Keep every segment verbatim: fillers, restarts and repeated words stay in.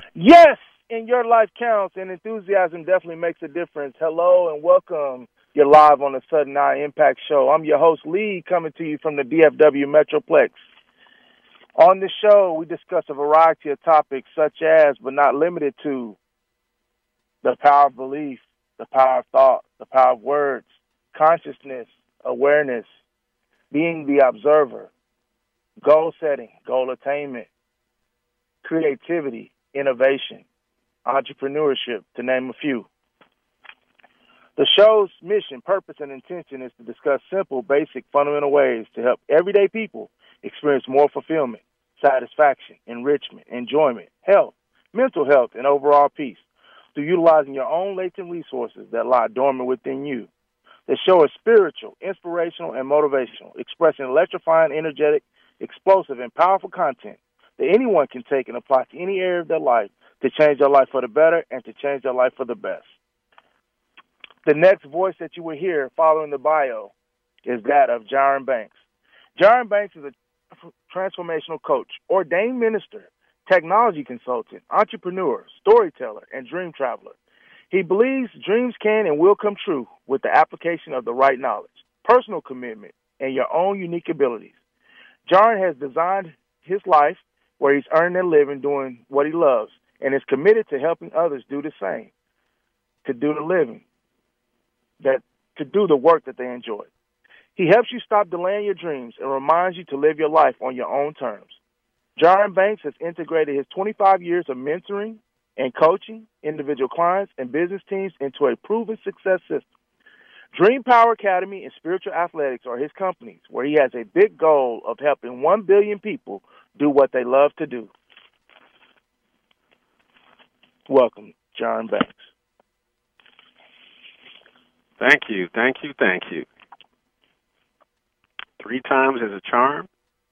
Yes, and your life counts, and enthusiasm definitely makes a difference. Hello and welcome. You're live on the Sudden Eye Impact Show. I'm your host, Lee, coming to you from the D F W Metroplex. On this show, we discuss a variety of topics such as, but not limited to, the power of belief, the power of thought, the power of words, consciousness, awareness, being the observer, goal setting, goal attainment, creativity, innovation, entrepreneurship, to name a few. The show's mission, purpose, and intention is to discuss simple, basic, fundamental ways to help everyday people experience more fulfillment, satisfaction, enrichment, enjoyment, health, mental health, and overall peace through utilizing your own latent resources that lie dormant within you. The show is spiritual, inspirational, and motivational, expressing electrifying, energetic, explosive, and powerful content that anyone can take and apply to any area of their life to change their life for the better and to change their life for the best. The next voice that you will hear following the bio is that of Jaron Banks. Jaron Banks is a transformational coach, ordained minister, technology consultant, entrepreneur, storyteller, and dream traveler. He believes dreams can and will come true with the application of the right knowledge, personal commitment, and your own unique abilities. Jaron has designed his life where he's earning a living doing what he loves and is committed to helping others do the same, to do the living, that to do the work that they enjoy. He helps you stop delaying your dreams and reminds you to live your life on your own terms. Jaron Banks has integrated his twenty-five years of mentoring and coaching individual clients and business teams into a proven success system. Dream Power Academy and Spiritual Athletics are his companies, where he has a big goal of helping one billion people do what they love to do. Welcome, Jaron Banks. Thank you, thank you, thank you. Three times is a charm.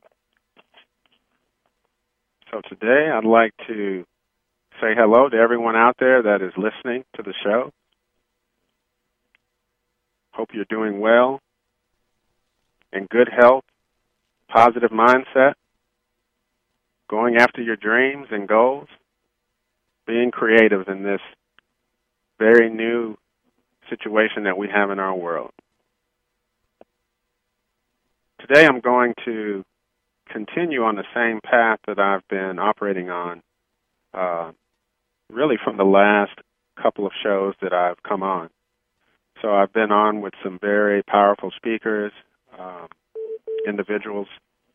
So today I'd like to say hello to everyone out there that is listening to the show. Hope you're doing well, in good health, positive mindset, going after your dreams and goals, being creative in this very new situation that we have in our world. Today I'm going to continue on the same path that I've been operating on uh, really from the last couple of shows that I've come on. So I've been on with some very powerful speakers, um, individuals,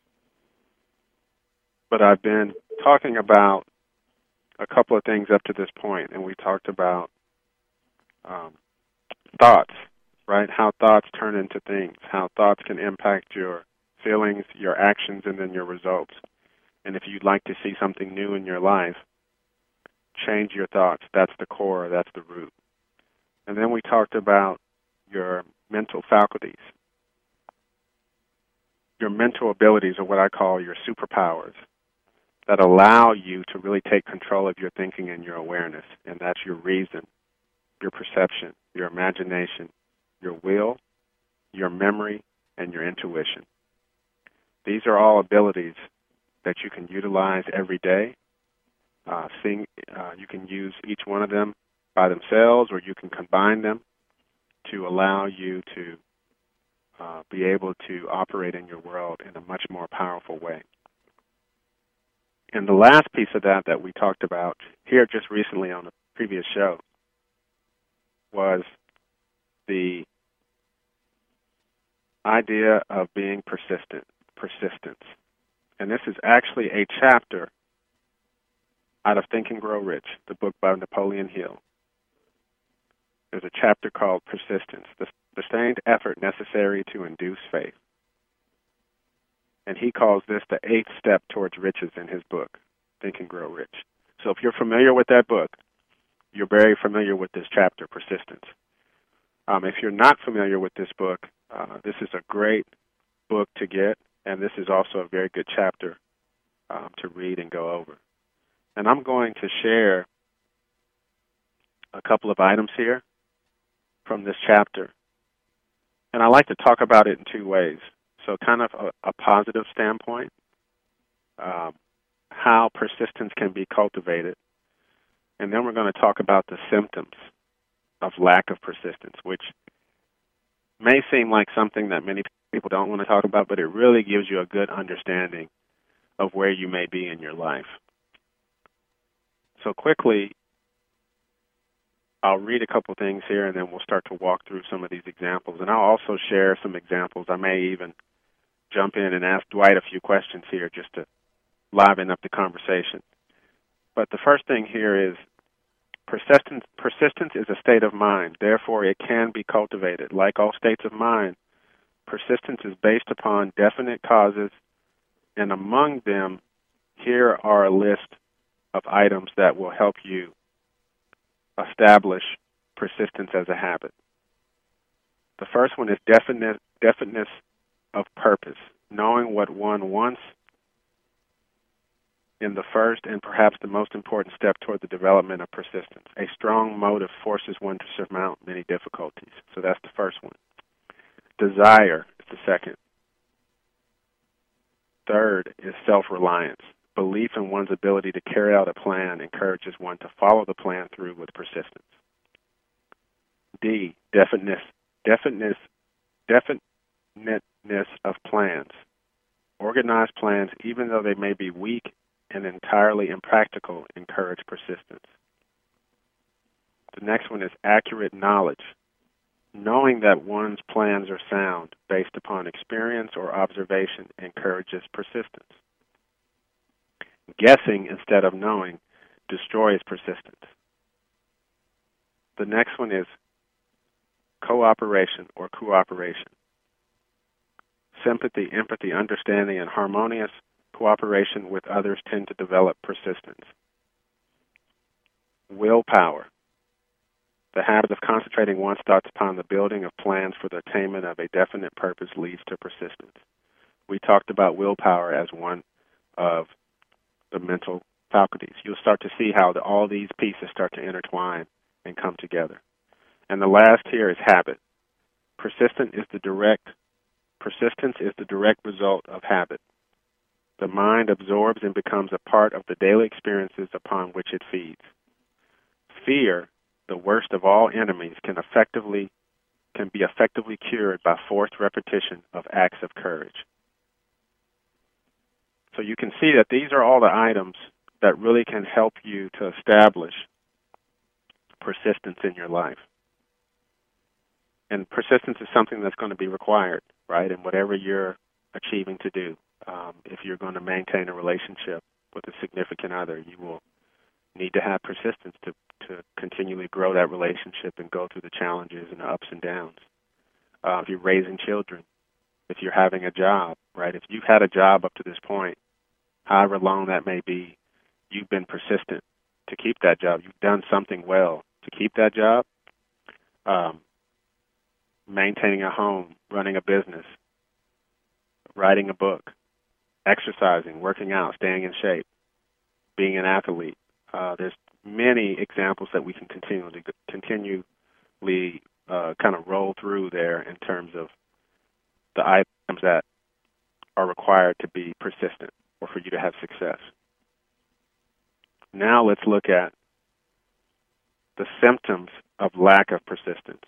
but I've been talking about a couple of things up to this point, and we talked about um, thoughts, right? How thoughts turn into things, how thoughts can impact your feelings, your actions, and then your results. And if you'd like to see something new in your life, change your thoughts. That's the core, that's the root. And then we talked about your mental faculties. Your mental abilities are what I call your superpowers that allow you to really take control of your thinking and your awareness. And that's your reason, your perception, your imagination, your will, your memory, and your intuition. These are all abilities that you can utilize every day. Uh, seeing, uh, you can use each one of them by themselves, or you can combine them to allow you to uh, be able to operate in your world in a much more powerful way. And the last piece of that that we talked about here just recently on the previous show was the idea of being persistent, persistence. And this is actually a chapter out of Think and Grow Rich, the book by Napoleon Hill. There's a chapter called Persistence, the sustained effort necessary to induce faith. And he calls this the eighth step towards riches in his book, Think and Grow Rich. So if you're familiar with that book, you're very familiar with this chapter, Persistence. Um, if you're not familiar with this book, uh, this is a great book to get, and this is also a very good chapter um, to read and go over. And I'm going to share a couple of items here from this chapter. And I like to talk about it in two ways. So kind of a, a positive standpoint, um, how persistence can be cultivated, And then we're going to talk about the symptoms of lack of persistence, which may seem like something that many people don't want to talk about, but it really gives you a good understanding of where you may be in your life. So quickly, I'll read a couple things here, and then we'll start to walk through some of these examples. And I'll also share some examples. I may even jump in and ask Dwight a few questions here just to liven up the conversation. But the first thing here is persistence. Persistence is a state of mind. Therefore, it can be cultivated. Like all states of mind, persistence is based upon definite causes, and among them, here are a list of items that will help you establish persistence as a habit. The first one is definite, definiteness of purpose, knowing what one wants in the first and perhaps the most important step toward the development of persistence. A strong motive forces one to surmount many difficulties. So that's the first one. Desire is the second. Third is self-reliance. Belief in one's ability to carry out a plan encourages one to follow the plan through with persistence. D, definiteness, definiteness, definiteness of plans. Organized plans, even though they may be weak and entirely impractical, encourage persistence. The next one is accurate knowledge. Knowing that one's plans are sound based upon experience or observation encourages persistence. Guessing instead of knowing destroys persistence. The next one is cooperation or cooperation. Sympathy, empathy, understanding, and harmonious cooperation with others tend to develop persistence. Willpower. The habit of concentrating one's thoughts upon the building of plans for the attainment of a definite purpose leads to persistence. We talked about willpower as one of the mental faculties. You'll start to see how the, all these pieces start to intertwine and come together. And the last here is habit. Persistent is the direct, persistence is the direct result of habit. The mind absorbs and becomes a part of the daily experiences upon which it feeds. Fear, the worst of all enemies, can effectively can be effectively cured by forced repetition of acts of courage. So you can see that these are all the items that really can help you to establish persistence in your life. And persistence is something that's going to be required, right, in whatever you're achieving to do. Um, if you're going to maintain a relationship with a significant other, you will need to have persistence to, to continually grow that relationship and go through the challenges and the ups and downs. Uh, if you're raising children, if you're having a job, right, if you've had a job up to this point, however long that may be, you've been persistent to keep that job. You've done something well to keep that job. Um, maintaining a home, running a business, writing a book, exercising, working out, staying in shape, being an athlete. Uh, there's many examples that we can continually continually uh, kind of roll through there in terms of the items that are required to be persistent or for you to have success. Now let's look at the symptoms of lack of persistence.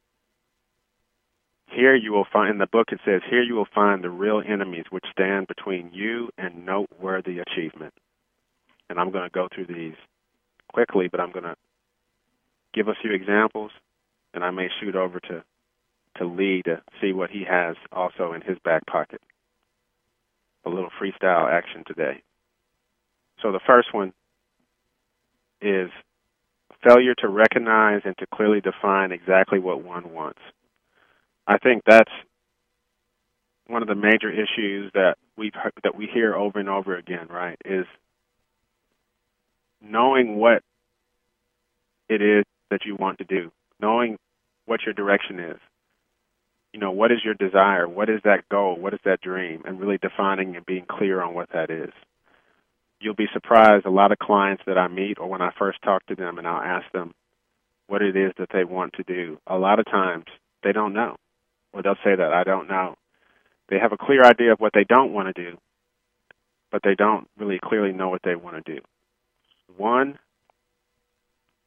Here you will find, in the book it says, here you will find the real enemies which stand between you and noteworthy achievement. And I'm going to go through these quickly, but I'm going to give a few examples, and I may shoot over to, to Lee to see what he has also in his back pocket. A little freestyle action today. So the first one is failure to recognize and to clearly define exactly what one wants. I think that's one of the major issues that we've heard, that we hear over and over again, right, is knowing what it is that you want to do, knowing what your direction is. You know, what is your desire? What is that goal? What is that dream? And really defining and being clear on what that is. You'll be surprised, a lot of clients that I meet or when I first talk to them and I'll ask them what it is that they want to do, a lot of times they don't know. Or they'll say that, I don't know. They have a clear idea of what they don't want to do, but they don't really clearly know what they want to do. One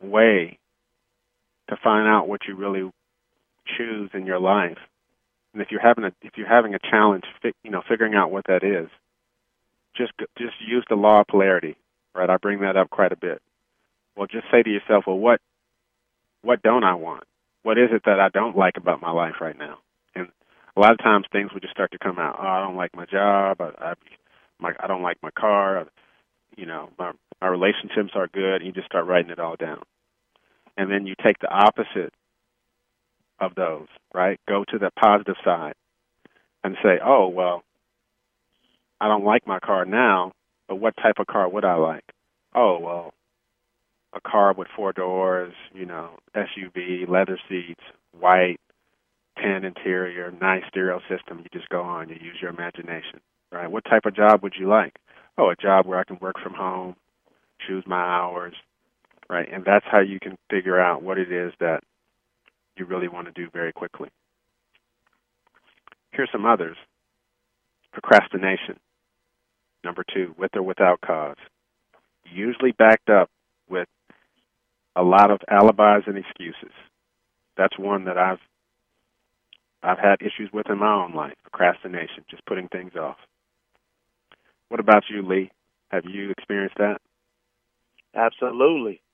way to find out what you really choose in your life. And if you're having a if you're having a challenge, you know, figuring out what that is, just just use the law of polarity, right? I bring that up quite a bit. Well, just say to yourself, well, what what don't I want? What is it that I don't like about my life right now? And a lot of times things will just start to come out. Oh, I don't like my job. I I, my, I don't like my car. You know, my my relationships are good. And you just start writing it all down, and then you take the opposite of those, right? Go to the positive side and say, oh, well, I don't like my car now, but what type of car would I like? Oh, well, a car with four doors, you know, S U V, leather seats, white, tan interior, nice stereo system. You just go on, you use your imagination, right? What type of job would you like? Oh, a job where I can work from home, choose my hours, right? And that's how you can figure out what it is that you really want to do very quickly. Here's some others. Procrastination. Number two, with or without cause. Usually backed up with a lot of alibis and excuses. That's one that I've I've had issues with in my own life. Procrastination, just putting things off. What about you, Lee? Have you experienced that? Absolutely.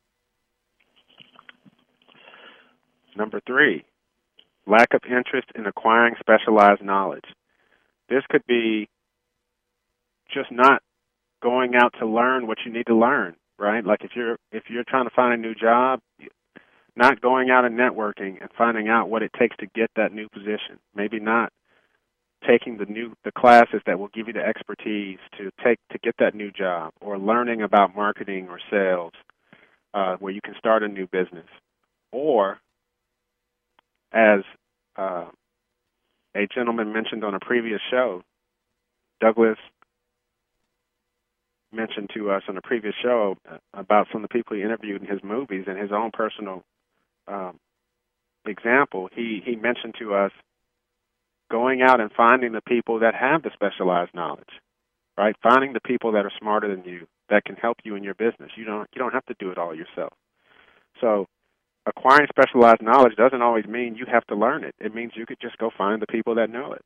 Number three, lack of interest in acquiring specialized knowledge. This could be just not going out to learn what you need to learn, right? Like if you're if you're trying to find a new job, not going out and networking and finding out what it takes to get that new position. Maybe not taking the new the classes that will give you the expertise to take to get that new job, or learning about marketing or sales, uh, where you can start a new business, or as uh, a gentleman mentioned on a previous show, Douglas mentioned to us on a previous show about some of the people he interviewed in his movies and his own personal um, example. He, he mentioned to us going out and finding the people that have the specialized knowledge, right? Finding the people that are smarter than you that can help you in your business. You don't you don't have to do it all yourself. So acquiring specialized knowledge doesn't always mean you have to learn it. It means you could just go find the people that know it.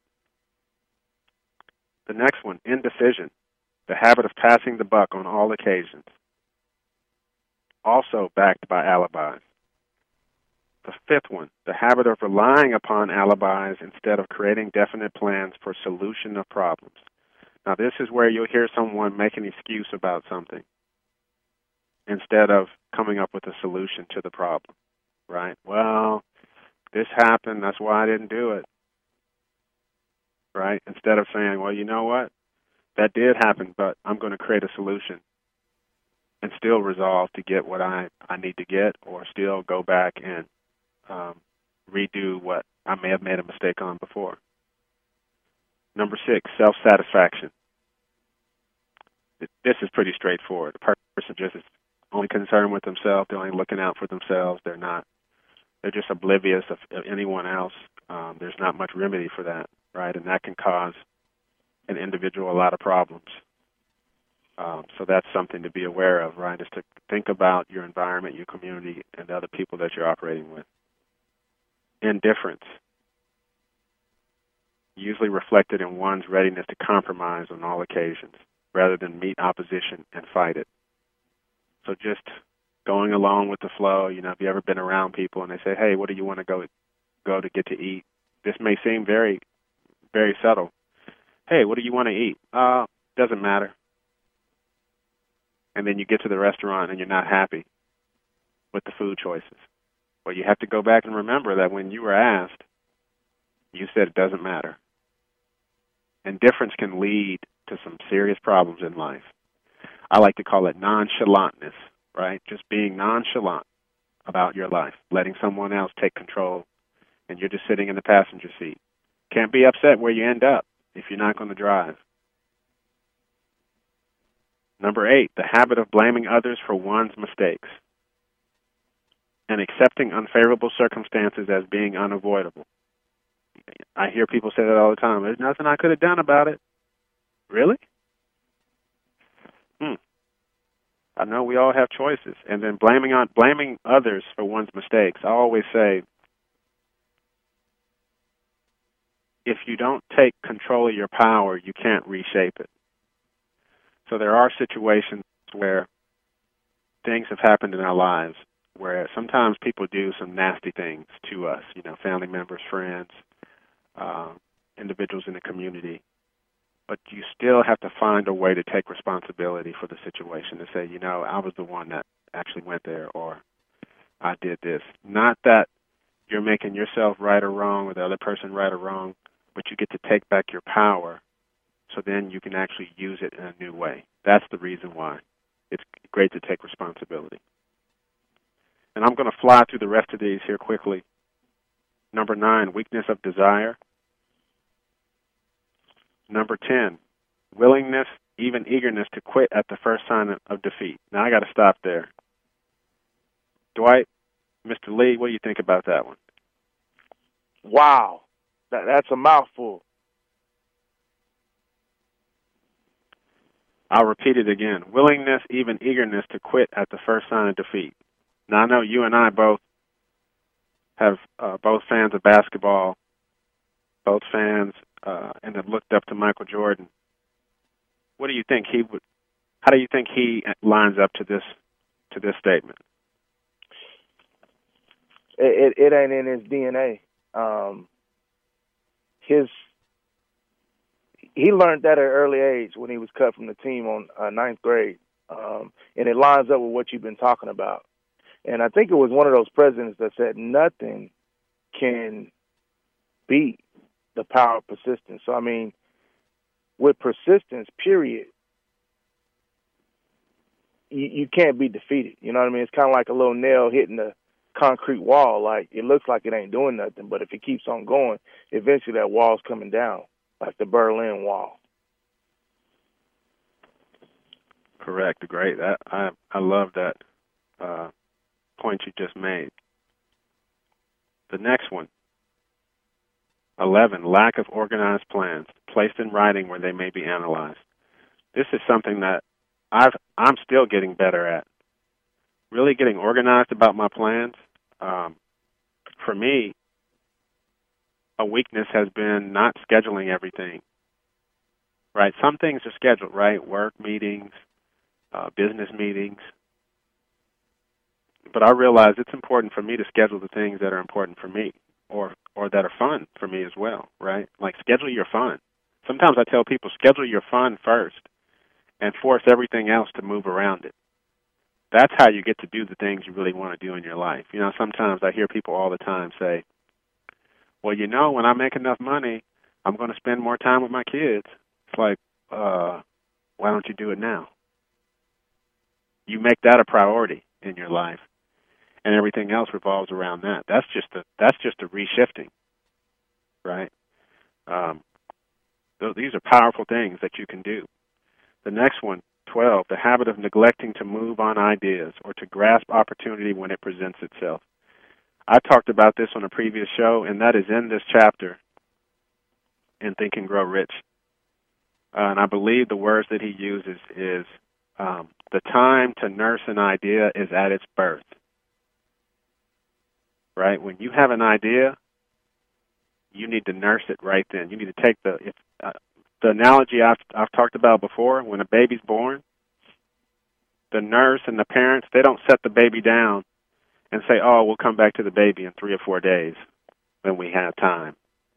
The next one, indecision, the habit of passing the buck on all occasions, also backed by alibis. The fifth one, the habit of relying upon alibis instead of creating definite plans for solution of problems. Now, this is where you'll hear someone make an excuse about something instead of coming up with a solution to the problem, right? Well, this happened, that's why I didn't do it, right? Instead of saying, well, you know what? That did happen, but I'm going to create a solution and still resolve to get what I, I need to get, or still go back and um, redo what I may have made a mistake on before. Number six, self-satisfaction. This is pretty straightforward. The person just is only concerned with themselves. They're only looking out for themselves. They're not. They're just oblivious of, of anyone else. Um, there's not much remedy for that, right? And that can cause an individual a lot of problems. Um, so that's something to be aware of, right? Is to think about your environment, your community, and the other people that you're operating with. Indifference, usually reflected in one's readiness to compromise on all occasions, rather than meet opposition and fight it. So just going along with the flow. You know, have you ever been around people and they say, hey, what do you want to go go to get to eat? This may seem very, very subtle. Hey, what do you want to eat? Uh, doesn't matter. And then you get to the restaurant and you're not happy with the food choices. Well, you have to go back and remember that when you were asked, you said it doesn't matter. Indifference can lead to some serious problems in life. I like to call it nonchalantness, right? Just being nonchalant about your life, letting someone else take control, and you're just sitting in the passenger seat. Can't be upset where you end up if you're not going to drive. Number eight, the habit of blaming others for one's mistakes and accepting unfavorable circumstances as being unavoidable. I hear people say that all the time. There's nothing I could have done about it. Really? Hmm. I know we all have choices. And then blaming on blaming others for one's mistakes. I always say, if you don't take control of your power, you can't reshape it. So there are situations where things have happened in our lives where sometimes people do some nasty things to us, you know, family members, friends, uh, individuals in the community. But you still have to find a way to take responsibility for the situation and say, you know, I was the one that actually went there, or I did this. Not that you're making yourself right or wrong or the other person right or wrong, but you get to take back your power so then you can actually use it in a new way. That's the reason why it's great to take responsibility. And I'm going to fly through the rest of these here quickly. Number nine, weakness of desire. Number ten, willingness, even eagerness to quit at the first sign of defeat. Now, I got to stop there. Dwight, Mister Lee, what do you think about that one? Wow, that, that's a mouthful. I'll repeat it again. Willingness, even eagerness to quit at the first sign of defeat. Now, I know you and I both have uh, both fans of basketball, both fans, uh, and have looked up to Michael Jordan. What do you think he would? How do you think he lines up to this to this statement? It, it, it ain't in his D N A. Um, his he learned that at an early age when he was cut from the team on uh, ninth grade, um, and it lines up with what you've been talking about. And I think it was one of those presidents that said nothing can beat the power of persistence. So, I mean, with persistence, period, you, you can't be defeated. You know what I mean? It's kind of like a little nail hitting the concrete wall. Like, it looks like it ain't doing nothing, but if it keeps on going, eventually that wall's coming down, like the Berlin Wall. Correct. Great. That, I I love that uh, point you just made. The next one, eleven, lack of organized plans, placed in writing where they may be analyzed. This is something that I've, I'm still getting better at. Really getting organized about my plans. Um, for me, a weakness has been not scheduling everything. Right? Some things are scheduled, right? Work meetings, uh, business meetings. But I realize it's important for me to schedule the things that are important for me, or or that are fun for me as well, right? Like, schedule your fun. Sometimes I tell people, schedule your fun first and force everything else to move around it. That's how you get to do the things you really want to do in your life. You know, sometimes I hear people all the time say, well, you know, when I make enough money, I'm going to spend more time with my kids. It's like, uh, why don't you do it now? You make that a priority in your life, and everything else revolves around that. That's just a that's just a reshifting, right? Um, th- these are powerful things that you can do. The next one, twelve, the habit of neglecting to move on ideas or to grasp opportunity when it presents itself. I talked about this on a previous show, and that is in this chapter in Think and Grow Rich. Uh, and I believe the words that he uses is, um, the time to nurse an idea is at its birth. Right? When you have an idea, you need to nurse it right then. You need to take the, if, uh, the analogy I've, I've talked about before, when a baby's born, the nurse and the parents, they don't set the baby down and say, oh, we'll come back to the baby in three or four days when we have time.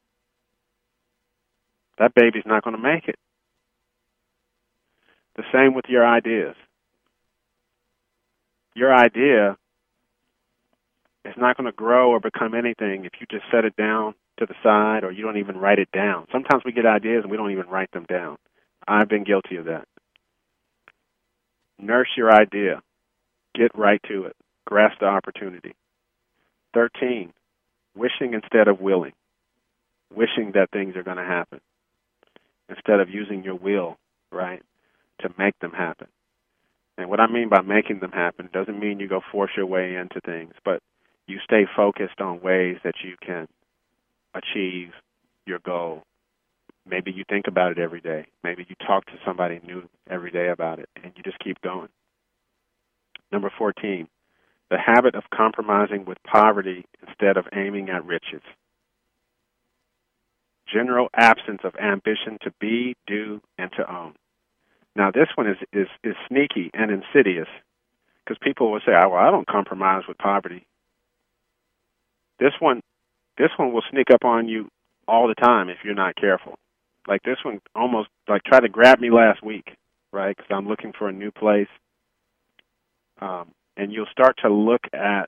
That baby's not going to make it. The same with your ideas. Your idea is not going to grow or become anything if you just set it down to the side or you don't even write it down. Sometimes we get ideas and we don't even write them down. I've been guilty of that. Nurse your idea. Get right to it. Grasp the opportunity. thirteen, wishing instead of willing. Wishing that things are going to happen instead of using your will, right, to make them happen. And what I mean by making them happen doesn't mean you go force your way into things, but you stay focused on ways that you can achieve your goal. Maybe you think about it every day. Maybe you talk to somebody new every day about it, and you just keep going. Number fourteen, the habit of compromising with poverty instead of aiming at riches. General absence of ambition to be, do, and to own. Now, this one is, is, is sneaky and insidious because people will say, oh, well, I don't compromise with poverty. This one, this one will sneak up on you all the time if you're not careful. Like this one almost like tried to grab me last week, right, because I'm looking for a new place. Um, and you'll start to look at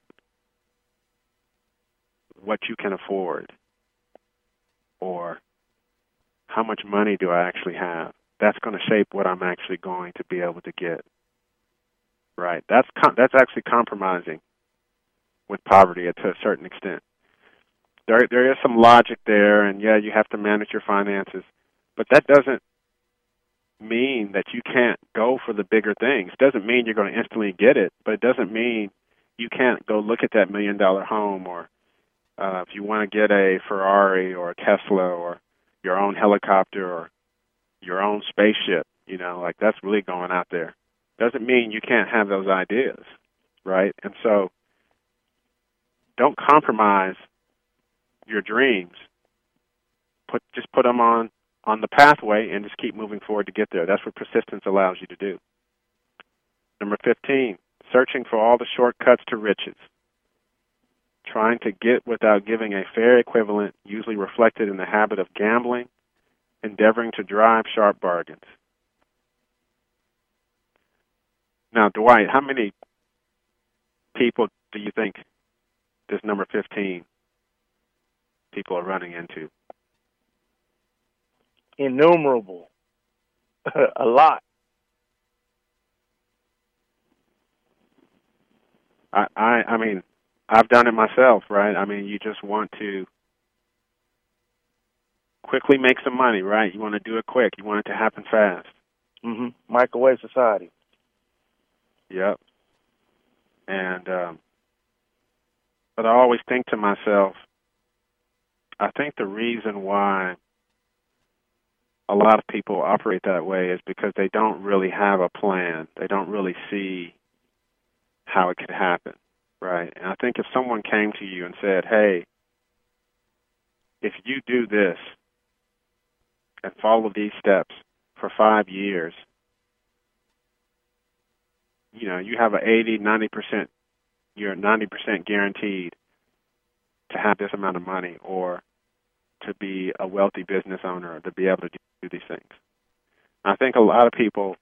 what you can afford or how much money do I actually have. That's going to shape what I'm actually going to be able to get. Right? That's com- that's actually compromising with poverty to a certain extent. There there is some logic there, and yeah, you have to manage your finances, but that doesn't mean that you can't go for the bigger things. It doesn't mean you're going to instantly get it, but it doesn't mean you can't go look at that million dollar home, or uh, if you want to get a Ferrari or a Tesla or your own helicopter or your own spaceship, you know, like that's really going out there. Doesn't mean you can't have those ideas, right? And so don't compromise your dreams. Put just put them on, on the pathway and just keep moving forward to get there. That's what persistence allows you to do. Number fifteen, searching for all the shortcuts to riches. Trying to get without giving a fair equivalent, usually reflected in the habit of gambling, endeavoring to drive sharp bargains. Now, Dwight, how many people do you think this number fifteen people are running into? Innumerable. A lot. I, I, I mean, I've done it myself, right? I mean, you just want to quickly make some money, right? You want to do it quick. You want it to happen fast. Mm-hmm. Microwave society. Yep. And, um, but I always think to myself, I think the reason why a lot of people operate that way is because they don't really have a plan. They don't really see how it could happen, right? And I think if someone came to you and said, hey, if you do this and follow these steps for five years, you know, you have an eighty, ninety percent, you're ninety percent guaranteed to have this amount of money or to be a wealthy business owner or to be able to do these things. I think a lot of people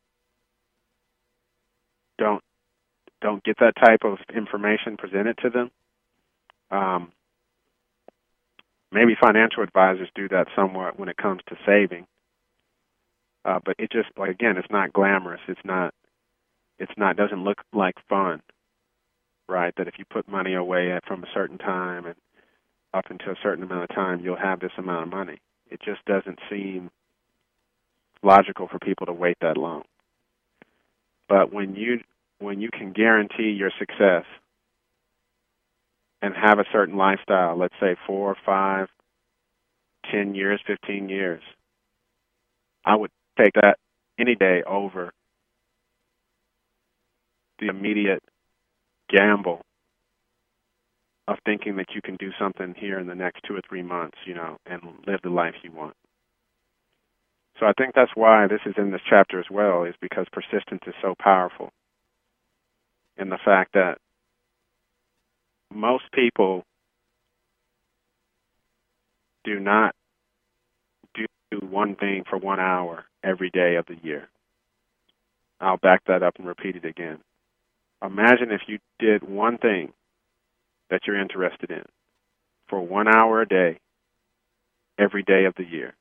don't don't get that type of information presented to them. Um, maybe financial advisors do that somewhat when it comes to saving, uh, but it just, like again, it's not glamorous. It's not. It's not. Doesn't look like fun, right? That if you put money away at, from a certain time and up until a certain amount of time, you'll have this amount of money. It just doesn't seem logical for people to wait that long. But when you when you can guarantee your success and have a certain lifestyle, let's say four, five, ten years, fifteen years, I would take that any day over the immediate gamble of thinking that you can do something here in the next two or three months, you know, and live the life you want. So I think that's why this is in this chapter as well, is because persistence is so powerful. And the fact that most people do not do one thing for one hour every day of the year. I'll back that up and repeat it again. Imagine if you did one thing that you're interested in for one hour a day, every day of the year.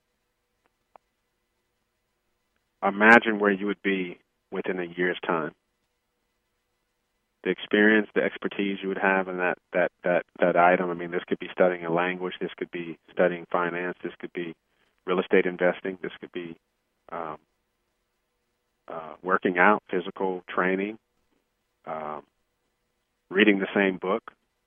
Imagine where you would be within a year's time. The experience, the expertise you would have in that, that, that, that item. I mean, this could be studying a language. This could be studying finance. This could be real estate investing. This could be um, uh, working out, physical training, um, reading the same book,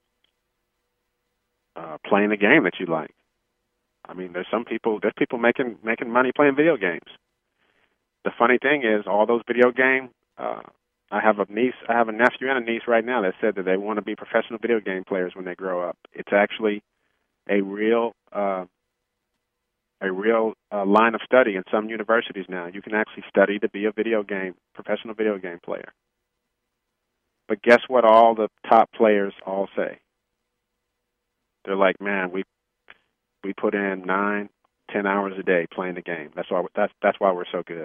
uh, playing a game that you like. I mean, there's some people, there's people making making money playing video games. The funny thing is, all those video game uh, I have a niece, I have a nephew and a niece right now that said that they want to be professional video game players when they grow up. It's actually a real, uh, a real uh, line of study in some universities now. You can actually study to be a video game, professional video game player. But guess what all the top players all say? They're like, man, we we put in nine, ten hours a day playing the game. That's why that's that's why we're so good.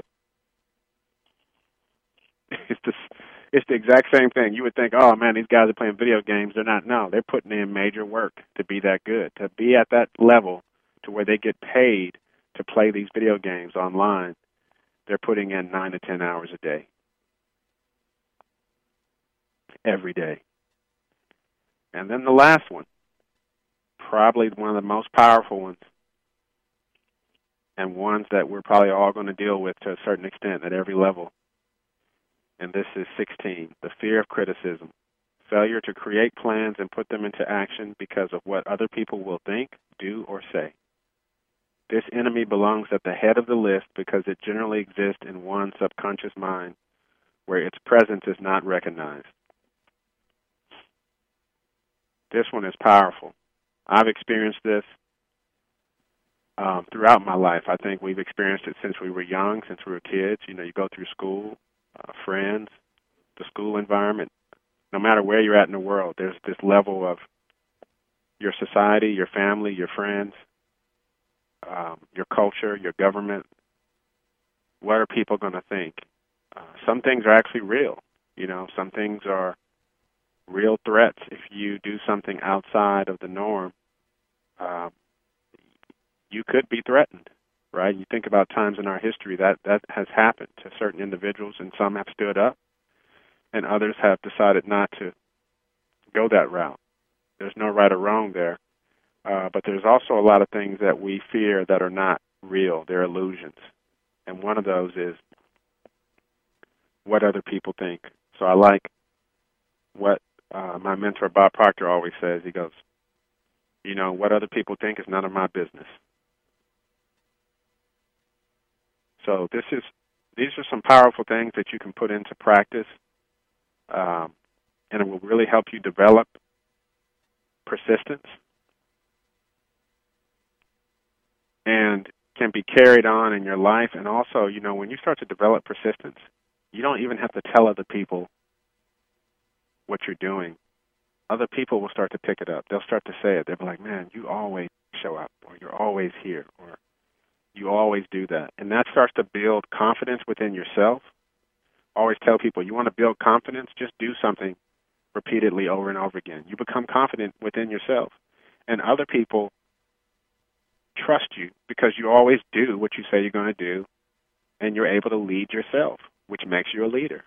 It's the it's the exact same thing. You would think, oh man, these guys are playing video games. They're not. No, they're putting in major work to be that good, to be at that level, to where they get paid to play these video games online. They're putting in nine to ten hours a day, every day. And then the last one, probably one of the most powerful ones, and ones that we're probably all going to deal with to a certain extent at every level. And this is sixteen, the fear of criticism. Failure to create plans and put them into action because of what other people will think, do, or say. This enemy belongs at the head of the list because it generally exists in one's subconscious mind where its presence is not recognized. This one is powerful. I've experienced this um, throughout my life. I think we've experienced it since we were young, since we were kids. You know, you go through school, uh, friends, the school environment. No matter where you're at in the world, there's this level of your society, your family, your friends, um, your culture, your government. What are people going to think? Uh, some things are actually real. You know, some things are real threats. If you do something outside of the norm, uh, you could be threatened, right? You think about times in our history that that has happened to certain individuals, and some have stood up, and others have decided not to go that route. There's no right or wrong there, uh, but there's also a lot of things that we fear that are not real. They're illusions, and one of those is what other people think. So I like what uh, my mentor Bob Proctor always says. He goes, you know, what other people think is none of my business. So this is these are some powerful things that you can put into practice, um, and it will really help you develop persistence and can be carried on in your life. And also, you know, when you start to develop persistence, you don't even have to tell other people what you're doing. Other people will start to pick it up. They'll start to say it. They'll be like, man, you always show up, or you're always here, or you always do that. And that starts to build confidence within yourself. Always tell people, you want to build confidence, just do something repeatedly over and over again. You become confident within yourself. And other people trust you because you always do what you say you're going to do, and you're able to lead yourself, which makes you a leader.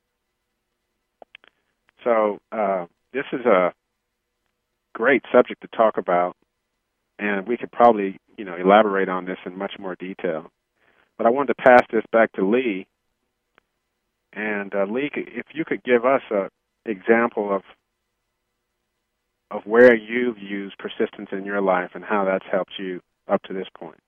So uh, this is a great subject to talk about, and we could probably, you know, elaborate on this in much more detail. But I wanted to pass this back to Lee. And uh, Lee, if you could give us an example of of where you've used persistence in your life and how that's helped you up to this point.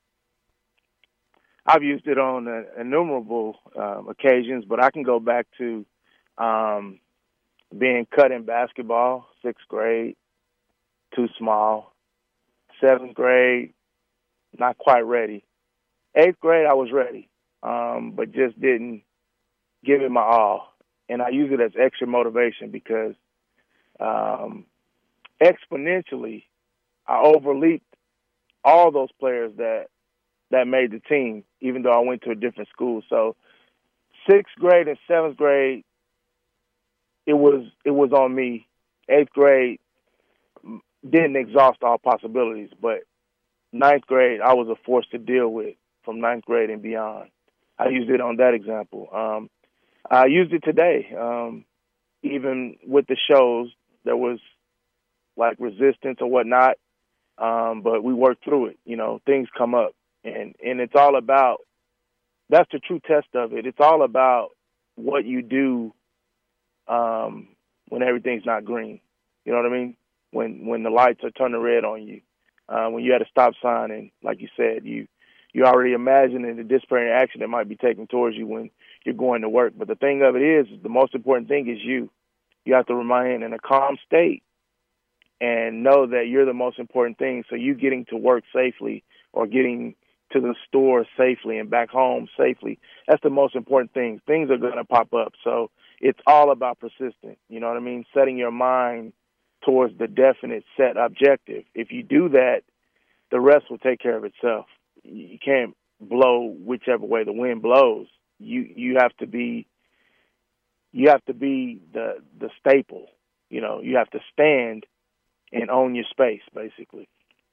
I've used it on uh, innumerable um, occasions, but I can go back to um, being cut in basketball, sixth grade, too small. Seventh grade, not quite ready. Eighth grade, I was ready, um, but just didn't give it my all. And I use it as extra motivation because um, exponentially, I overleaped all those players that that made the team, even though I went to a different school. So sixth grade and seventh grade, it was it was on me. Eighth grade didn't exhaust all possibilities, but ninth grade I was a force to deal with from ninth grade and beyond. I used it on that example. Um, I used it today, um, even with the shows. There was like resistance or whatnot, um, but we worked through it. You know, things come up, and and it's all about. That's the true test of it. It's all about what you do um, when everything's not green. You know what I mean? When when the lights are turning red on you, uh, when you're at a stop sign and, like you said, you you're already imagining the disparate action that might be taken towards you when you're going to work. But the thing of it is, the most important thing is you. You have to remain in a calm state and know that you're the most important thing. So you getting to work safely or getting to the store safely and back home safely, that's the most important thing. Things are going to pop up. So it's all about persistence. You know what I mean? Setting your mind towards the definite set objective. If you do that, the rest will take care of itself. You can't blow whichever way the wind blows. You you have to be you have to be the the staple. You know, you have to stand and own your space, basically.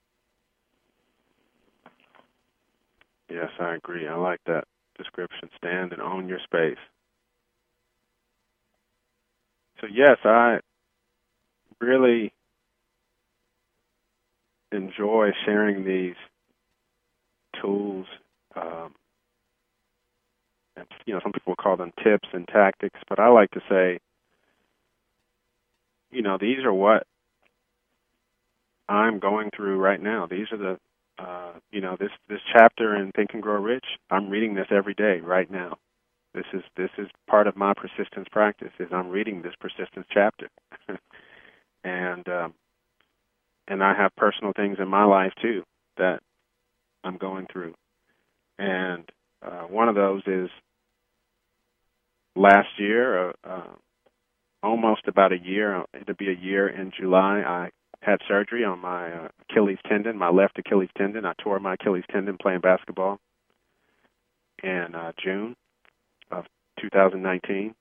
Yes, I agree. I like that description. Stand and own your space. So yes, I really enjoy sharing these tools. Um, and, you know, some people call them tips and tactics, but I like to say, you know, these are what I'm going through right now. These are the, uh, you know, this this chapter in Think and Grow Rich. I'm reading this every day right now. This is this is part of my persistence practice. Is I'm reading this persistence chapter, and um, and I have personal things in my life too that I'm going through, and uh, one of those is last year, uh, uh, almost about a year. It'll be a year in July. I had surgery on my uh, Achilles tendon, my left Achilles tendon. I tore my Achilles tendon playing basketball in uh, June of two thousand nineteen.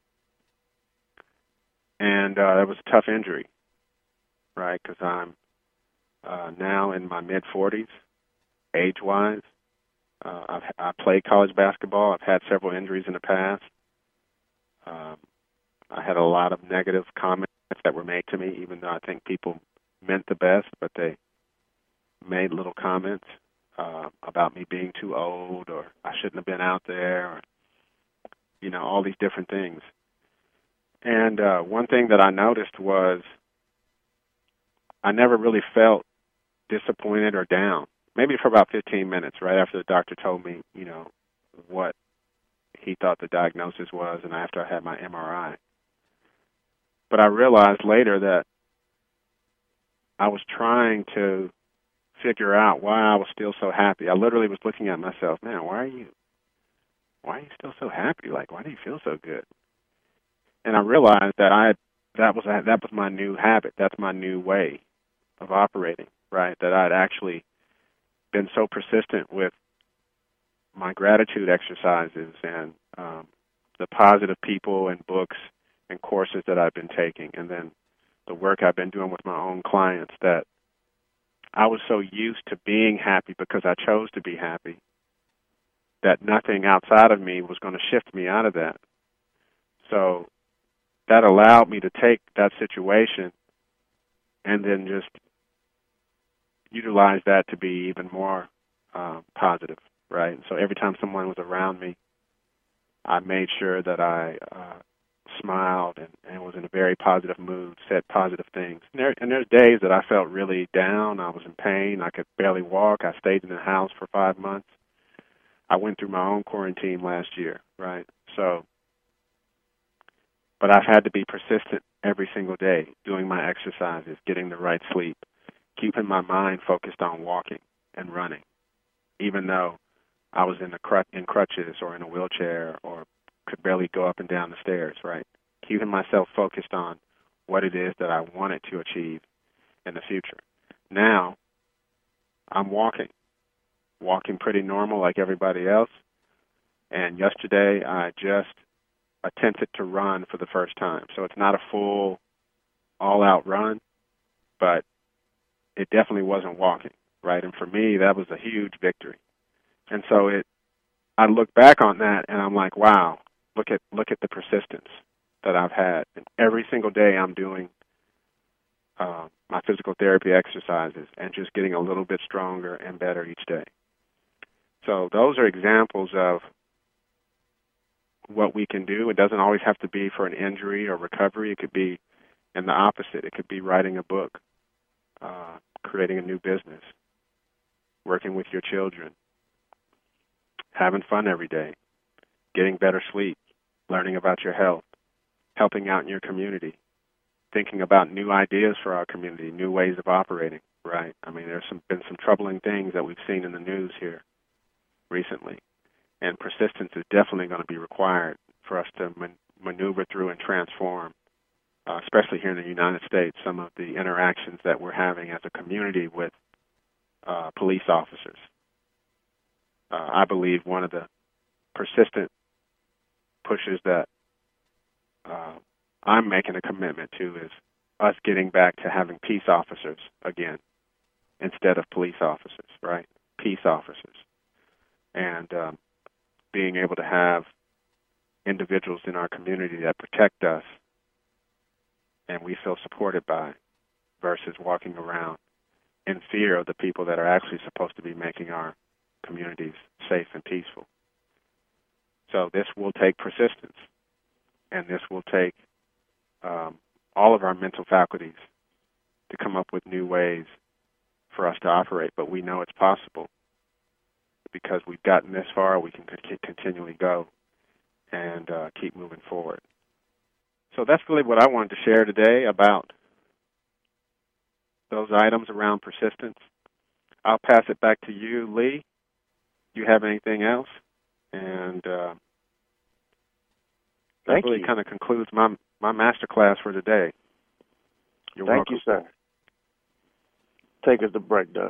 And uh, that was a tough injury, right, because I'm uh, now in my mid-forties, age-wise. Uh, I've, I played college basketball. I've had several injuries in the past. Um, I had a lot of negative comments that were made to me, even though I think people meant the best, but they made little comments uh, about me being too old, or I shouldn't have been out there, or, you know, all these different things. And uh, one thing that I noticed was I never really felt disappointed or down, maybe for about fifteen minutes right after the doctor told me, you know, what he thought the diagnosis was, and after I had my M R I. But I realized later that I was trying to figure out why I was still so happy. I literally was looking at myself, man, why are you, why are you still so happy? Like, why do you feel so good? And I realized that I had, that was that was my new habit. That's my new way of operating, right? That I'd actually been so persistent with my gratitude exercises and um, the positive people and books and courses that I've been taking, and then the work I've been doing with my own clients, that I was so used to being happy because I chose to be happy, that nothing outside of me was going to shift me out of that. So that allowed me to take that situation and then just utilize that to be even more uh, positive, right? So every time someone was around me, I made sure that I uh, smiled and, and was in a very positive mood, said positive things. And, there, and there's days that I felt really down. I was in pain. I could barely walk. I stayed in the house for five months. I went through my own quarantine last year, right? So, but I've had to be persistent every single day, doing my exercises, getting the right sleep, keeping my mind focused on walking and running, even though I was in a crutch, in crutches or in a wheelchair or could barely go up and down the stairs, right? Keeping myself focused on what it is that I wanted to achieve in the future. Now, I'm walking, walking pretty normal like everybody else. And yesterday, I just attempted to run for the first time. So it's not a full, all-out run, but it definitely wasn't walking, right? And for me, that was a huge victory. And so it, I look back on that, and I'm like, wow, look at look at the persistence that I've had. And every single day I'm doing uh, my physical therapy exercises and just getting a little bit stronger and better each day. So those are examples of what we can do. It doesn't always have to be for an injury or recovery. It could be in the opposite. It could be writing a book, uh, creating a new business, working with your children, having fun every day, getting better sleep, learning about your health, helping out in your community, thinking about new ideas for our community, new ways of operating, right? I mean, there's some, been some troubling things that we've seen in the news here recently, and persistence is definitely going to be required for us to man- maneuver through and transform, uh, especially here in the United States, some of the interactions that we're having as a community with uh, police officers. Uh, I believe one of the persistent pushes that uh, I'm making a commitment to is us getting back to having peace officers again instead of police officers, right? Peace officers. And um, being able to have individuals in our community that protect us and we feel supported by versus walking around in fear of the people that are actually supposed to be making our communities safe and peaceful. So this will take persistence, and this will take um, all of our mental faculties to come up with new ways for us to operate. But we know it's possible because we've gotten this far. We can c- continually go and uh, keep moving forward. So that's really what I wanted to share today about those items around persistence. I'll pass it back to you, Lee. Do you have anything else? And uh, that Thank really you. kind of concludes my my master class for today. You're Thank welcome. you, sir. Take us to break, Doug.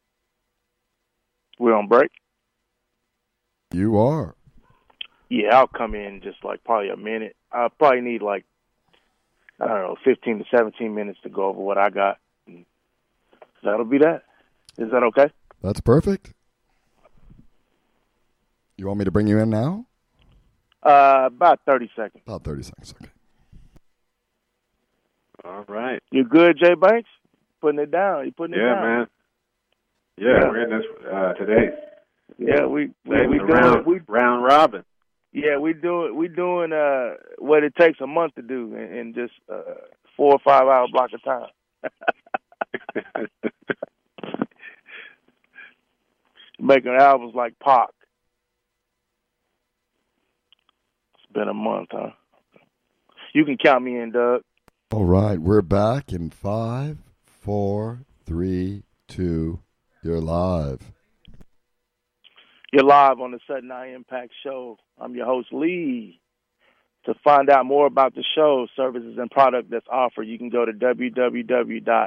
We're on break? You are. Yeah, I'll come in just like probably a minute. I'll probably need like, I don't know, fifteen to seventeen minutes to go over what I got. That'll be that. Is that okay? That's perfect. You want me to bring you in now? Uh, about thirty seconds. About thirty seconds, okay. All right. You good, Jay Banks? Putting it down. You putting it Yeah, down? man. Yeah, Yeah. we're in this uh, today. Yeah, we we, Saving we the doing round, we round robin. yeah we doing we doing uh what it takes a month to do in, in just uh, four or five hour block of time. Making albums like Pac. It's been a month, huh? You can count me in, Doug. All right, we're back in five, four, three, two. You're live. You're live on the Sudden Eye Impact Show. I'm your host, Lee. To find out more about the show, services, and product that's offered, you can go to w w w dot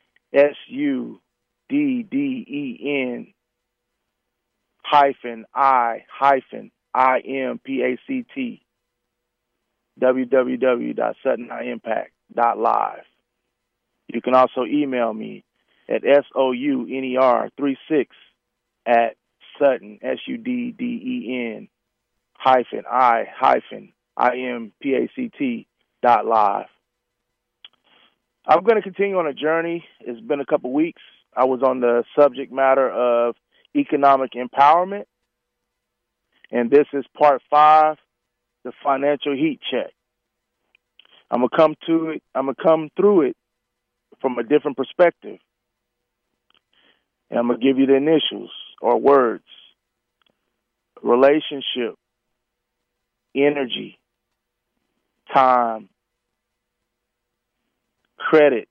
sudden hyphen I hyphen I M P A C T w w w dot sudden eye impact dot live. You can also email me at S O U N E R three six at Sudden, S U D D E N hyphen I hyphen I M P A C T dot live. I'm going to continue on a journey. It's been a couple weeks. I was on the subject matter of economic empowerment, and this is part five, the financial heat check. I'm gonna come to it. I'm gonna come through it from a different perspective, and I'm gonna give you the initials or words: relationship, energy, time, credit,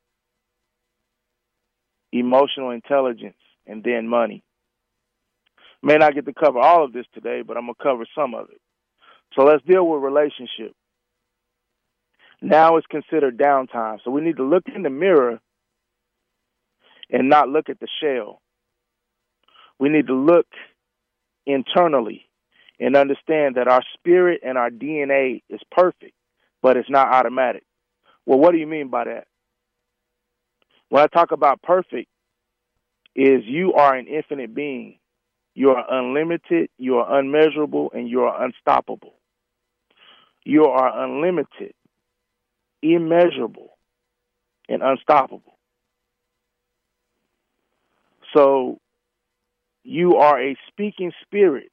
emotional intelligence, and then money. May not get to cover all of this today, but I'm going to cover some of it. So let's deal with relationship. Now it's considered downtime. So we need to look in the mirror and not look at the shell. We need to look internally and understand that our spirit and our D N A is perfect, but it's not automatic. Well, what do you mean by that? When I talk about perfect, is you are an infinite being. You are unlimited, you are unmeasurable, and you are unstoppable. You are unlimited, immeasurable, and unstoppable. So you are a speaking spirit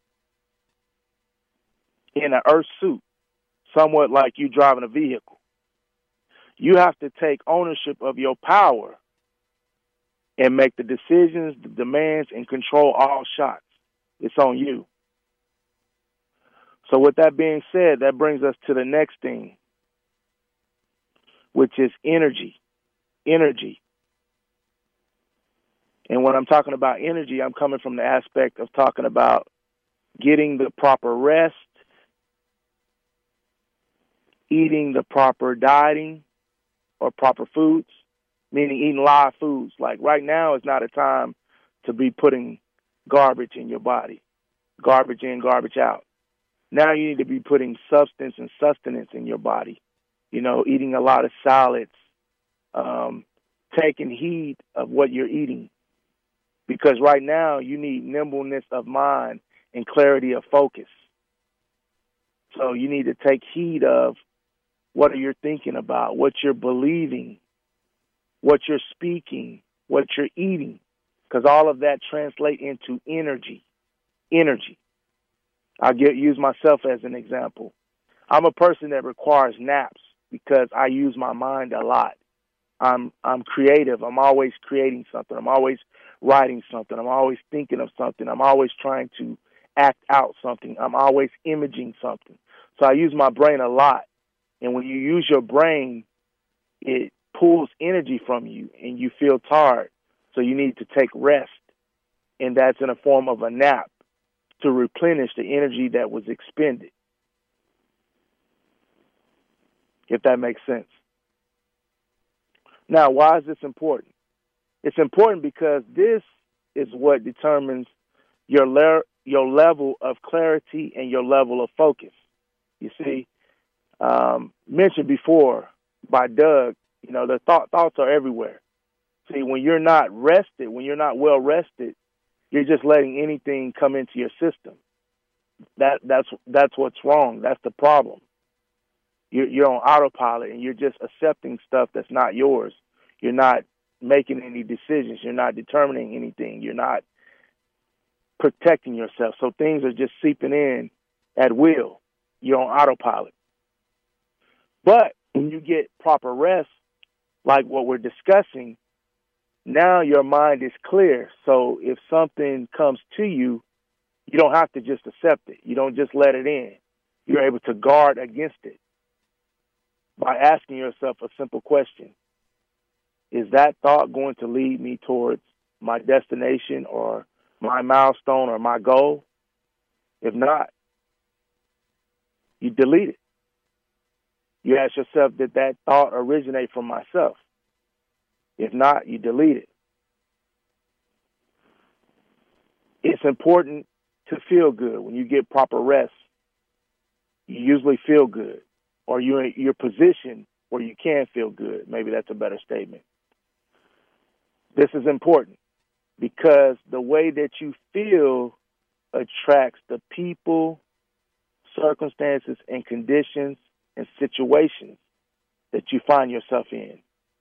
in an earth suit, somewhat like you driving a vehicle. You have to take ownership of your power and make the decisions, the demands, and control all shots. It's on you. So with that being said, that brings us to the next thing, which is energy. Energy. And when I'm talking about energy, I'm coming from the aspect of talking about getting the proper rest, eating the proper dieting or proper foods, meaning eating live foods. Like right now is not a time to be putting garbage in your body, garbage in, garbage out. Now you need to be putting substance and sustenance in your body, you know, eating a lot of salads, um, taking heed of what you're eating. Because right now you need nimbleness of mind and clarity of focus. So you need to take heed of what you're thinking about, what you're believing, what you're speaking, what you're eating, because all of that translates into energy. Energy. I'll get, use myself as an example. I'm a person that requires naps because I use my mind a lot. I'm I'm creative. I'm always creating something. I'm always writing something. I'm always thinking of something. I'm always trying to act out something. I'm always imaging something. So I use my brain a lot. And when you use your brain, it pulls energy from you and you feel tired. So you need to take rest. And that's in a form of a nap to replenish the energy that was expended. If that makes sense. Now, why is this important? It's important because this is what determines your le- your level of clarity and your level of focus. You see, um, mentioned before by Doug, you know, the thought, thoughts are everywhere. See, when you're not rested, when you're not well rested, you're just letting anything come into your system. That that's that's what's wrong. That's the problem. You're, you're on autopilot and you're just accepting stuff that's not yours. You're not making any decisions. You're not determining anything. You're not protecting yourself. So things are just seeping in at will. You're on autopilot. But when you get proper rest, like what we're discussing, now your mind is clear. So if something comes to you, you don't have to just accept it. You don't just let it in. You're able to guard against it by asking yourself a simple question. Is that thought going to lead me towards my destination or my milestone or my goal? If not, you delete it. You ask yourself, did that thought originate from myself? If not, you delete it. It's important to feel good. When you get proper rest, you usually feel good, or you're in your position where you can feel good. Maybe that's a better statement. This is important because the way that you feel attracts the people, circumstances, and conditions and situations that you find yourself in.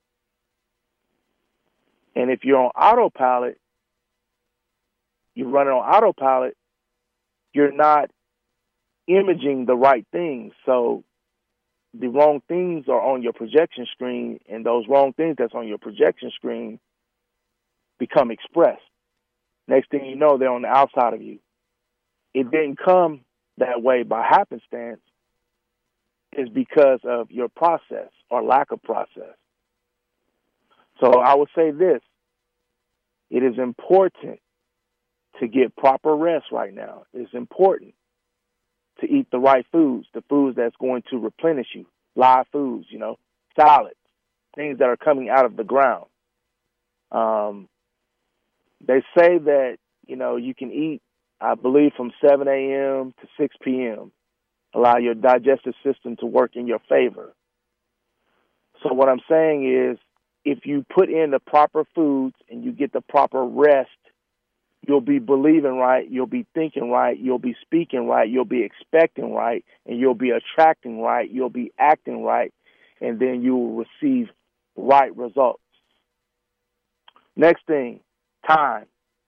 And if you're on autopilot, you're running on autopilot, you're not imaging the right things. So the wrong things are on your projection screen, and those wrong things that's on your projection screen become expressed. Next thing you know, they're on the outside of you. It didn't come that way by happenstance. It's because of your process or lack of process. So I would say this. It is important to get proper rest right now. It's important to eat the right foods, the foods that's going to replenish you, live foods, you know, salads, things that are coming out of the ground. Um, they say that, you know, you can eat, I believe, from seven a.m. to six p.m., allow your digestive system to work in your favor. So what I'm saying is, if you put in the proper foods and you get the proper rest, you'll be believing right, you'll be thinking right, you'll be speaking right, you'll be expecting right, and you'll be attracting right, you'll be acting right, and then you will receive right results. Next thing, time.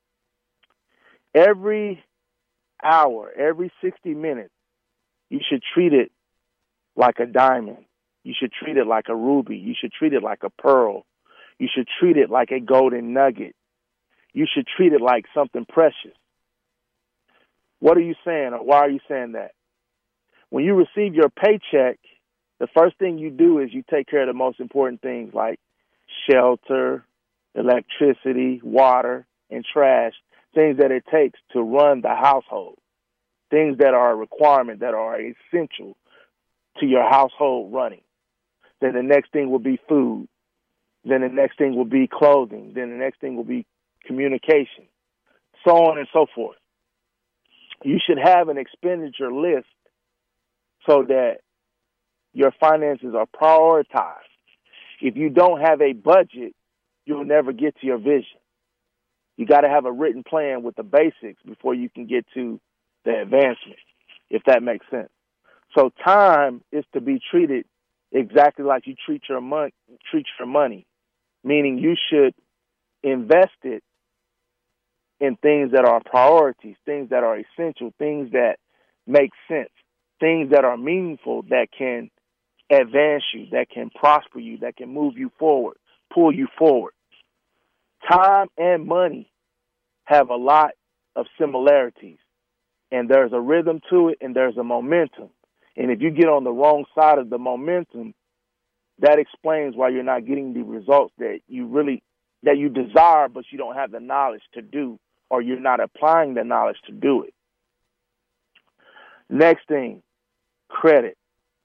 Every hour, every sixty minutes, you should treat it like a diamond. You should treat it like a ruby. You should treat it like a pearl. You should treat it like a golden nugget. You should treat it like something precious. What are you saying, or why are you saying that? when you receive your paycheck, the first thing you do is you take care of the most important things like shelter, electricity, water, and trash, things that it takes to run the household, things that are a requirement, that are essential to your household running. Then the next thing will be food. Then the next thing will be clothing. Then the next thing will be communication, so on and so forth. You should have an expenditure list so that your finances are prioritized. If you don't have a budget, you'll never get to your vision. You got to have a written plan with the basics before you can get to the advancement, if that makes sense. So time is to be treated exactly like you treat your money, treat your money, meaning you should invest it in things that are priorities, things that are essential, things that make sense, things that are meaningful, that can advance you, that can prosper you, that can move you forward, pull you forward. Time and money have a lot of similarities, and there's a rhythm to it, and there's a momentum. And if you get on the wrong side of the momentum, that explains why you're not getting the results that you really, that you desire, but you don't have the knowledge to do, or you're not applying the knowledge to do it. Next thing, credit.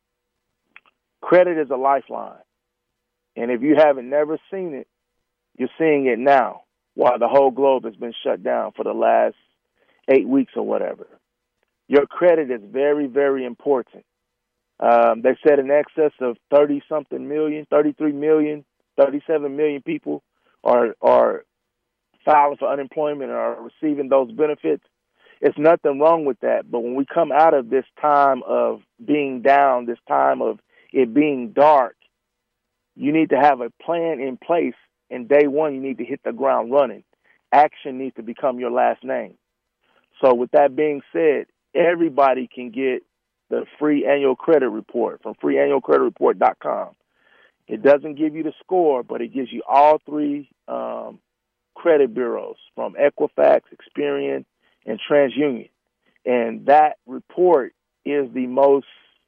Credit is a lifeline. And if you haven't never seen it, you're seeing it now while the whole globe has been shut down for the last eight weeks or whatever. Your credit is very, very important. Um, they said in excess of thirty-something million, thirty-three million, thirty-seven million people are are filing for unemployment or are receiving those benefits. It's nothing wrong with that. But when we come out of this time of being down, this time of it being dark, you need to have a plan in place. And day one, you need to hit the ground running. Action needs to become your last name. So with that being said, everybody can get the free annual credit report from free annual credit report dot com. It doesn't give you the score, but it gives you all three um, credit bureaus from Equifax, Experian, and TransUnion. And that report is the most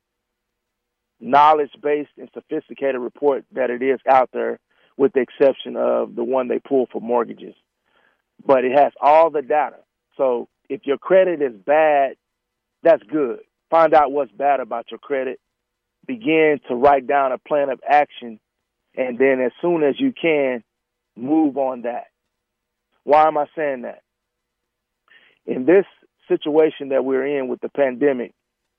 knowledge-based and sophisticated report that it is out there, with the exception of the one they pull for mortgages. But it has all the data. So if your credit is bad, that's good. Find out what's bad about your credit. Begin to write down a plan of action, and then as soon as you can, move on that. Why am I saying that? In this situation that we're in with the pandemic,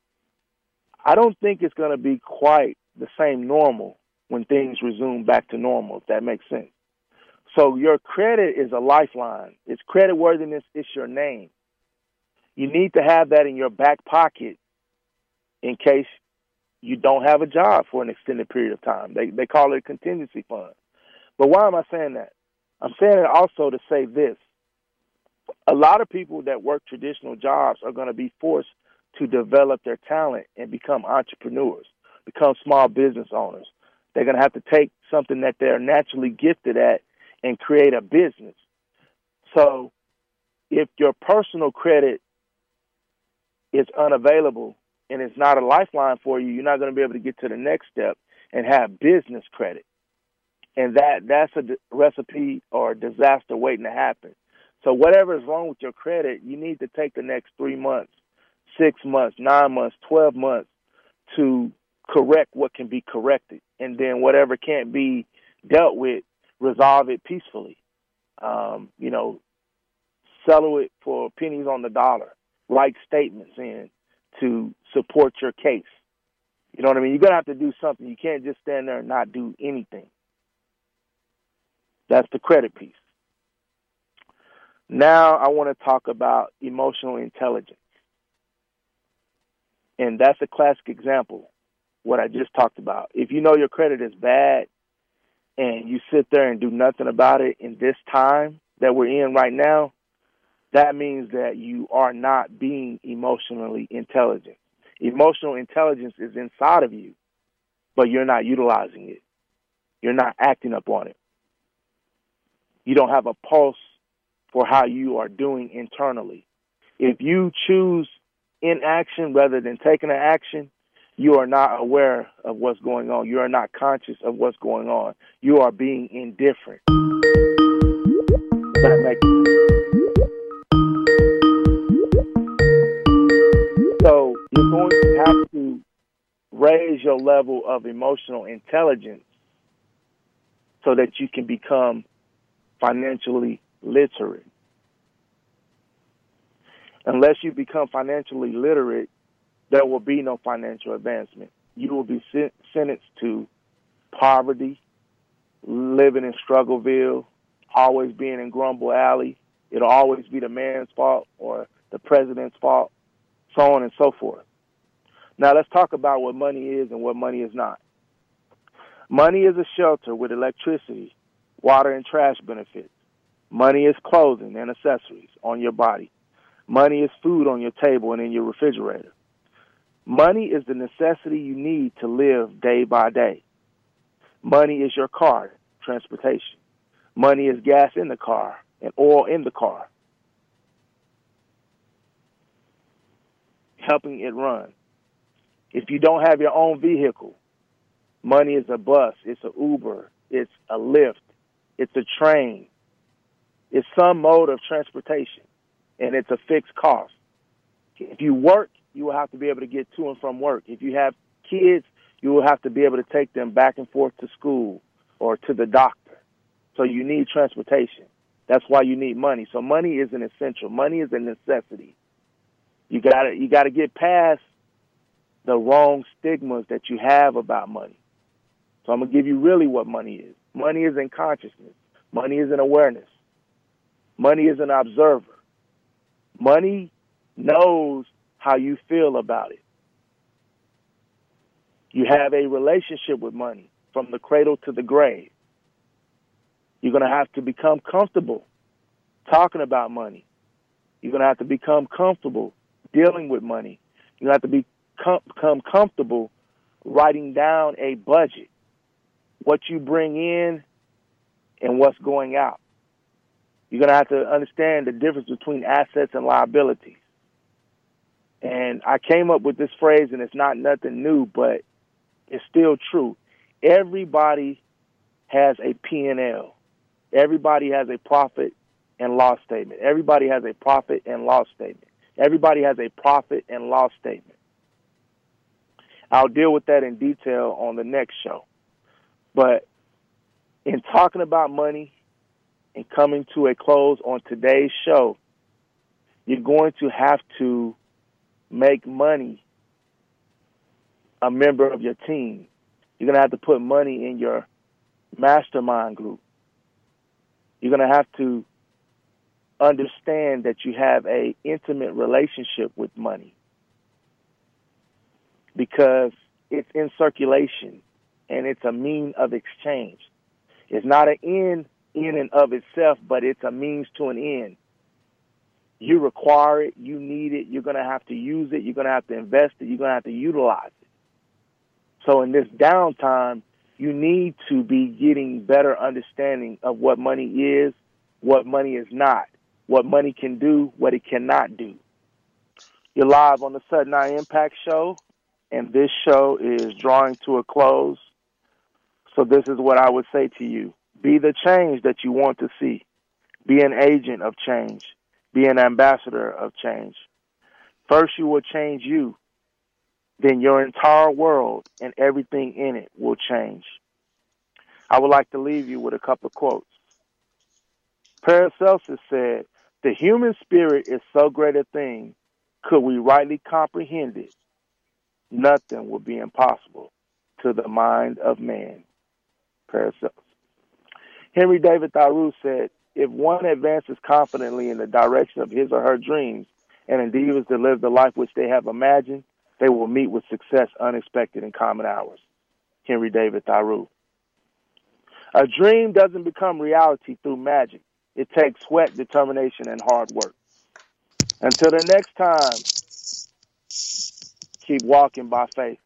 I don't think it's going to be quite the same normal when things resume back to normal, if that makes sense. So your credit is a lifeline. It's creditworthiness. It's your name. You need to have that in your back pocket in case you don't have a job for an extended period of time. They they call it a contingency fund. But why am I saying that? I'm saying it also to say this. A lot of people that work traditional jobs are going to be forced to develop their talent and become entrepreneurs, become small business owners. They're going to have to take something that they're naturally gifted at and create a business. So if your personal credit is unavailable and it's not a lifeline for you, you're not going to be able to get to the next step and have business credit. And that that's a d- recipe or a disaster waiting to happen. So whatever is wrong with your credit, you need to take the next three months, six months, nine months, twelve months to correct what can be corrected. And then whatever can't be dealt with, resolve it peacefully. Um, you know, settle it for pennies on the dollar. Write statements in to support your case. You know what I mean? You're going to have to do something. You can't just stand there and not do anything. That's the credit piece. Now I want to talk about emotional intelligence. And that's a classic example, what I just talked about. If you know your credit is bad and you sit there and do nothing about it in this time that we're in right now, that means that you are not being emotionally intelligent. Emotional intelligence is inside of you, but you're not utilizing it. You're not acting up on it. You don't have a pulse for how you are doing internally. If you choose inaction rather than taking an action, you are not aware of what's going on. You are not conscious of what's going on. You are being indifferent. Does that make sense? So you're going to have to raise your level of emotional intelligence so that you can become financially literate. Unless you become financially literate, there will be no financial advancement. You will be sen- sentenced to poverty, living in Struggleville, always being in Grumble Alley. It'll always be the man's fault or the president's fault, so on and so forth. Now let's talk about what money is and what money is not. Money is a shelter with electricity, water, and trash benefits. Money is clothing and accessories on your body. Money is food on your table and in your refrigerator. Money is the necessity you need to live day by day. Money is your car, transportation. Money is gas in the car and oil in the car, helping it run. If you don't have your own vehicle, money is a bus, it's an Uber, it's a Lyft, it's a train. It's some mode of transportation, and it's a fixed cost. If you work, you will have to be able to get to and from work. If you have kids, you will have to be able to take them back and forth to school or to the doctor. So you need transportation. That's why you need money. So money is an essential. Money is a necessity. You got to you got to get past the wrong stigmas that you have about money. So I'm going to give you really what money is. Money is in consciousness. Money is in awareness. Money is an observer. Money knows how you feel about it. You have a relationship with money from the cradle to the grave. You're going to have to become comfortable talking about money. You're going to have to become comfortable dealing with money. You're going to have to become com- comfortable writing down a budget, what you bring in and what's going out. You're going to have to understand the difference between assets and liabilities. And I came up with this phrase, and it's not nothing new, but it's still true. Everybody has a P and L. Everybody has a profit and loss statement. Everybody has a profit and loss statement. Everybody has a profit and loss statement. I'll deal with that in detail on the next show. But in talking about money and coming to a close on today's show, you're going to have to make money a member of your team. You're going to have to put money in your mastermind group. You're going to have to understand that you have an intimate relationship with money because it's in circulation and it's a mean of exchange. It's not an end in and of itself, but it's a means to an end. You require it, you need it, you're going to have to use it, you're going to have to invest it, you're going to have to utilize it. So in this downtime, you need to be getting better understanding of what money is, what money is not, what money can do, what it cannot do. You're live on the Sudden Eye Impact Show, and this show is drawing to a close. So this is what I would say to you. Be the change that you want to see. Be an agent of change. Be an ambassador of change. First, you will change you. Then your entire world and everything in it will change. I would like to leave you with a couple of quotes. Paracelsus said, "The human spirit is so great a thing, could we rightly comprehend it, nothing would be impossible to the mind of man." Paracelsus. Henry David Thoreau said, "If one advances confidently in the direction of his or her dreams and endeavors to live the life which they have imagined, they will meet with success unexpected in common hours." Henry David Thoreau. A dream doesn't become reality through magic. It takes sweat, determination, and hard work. Until the next time, keep walking by faith.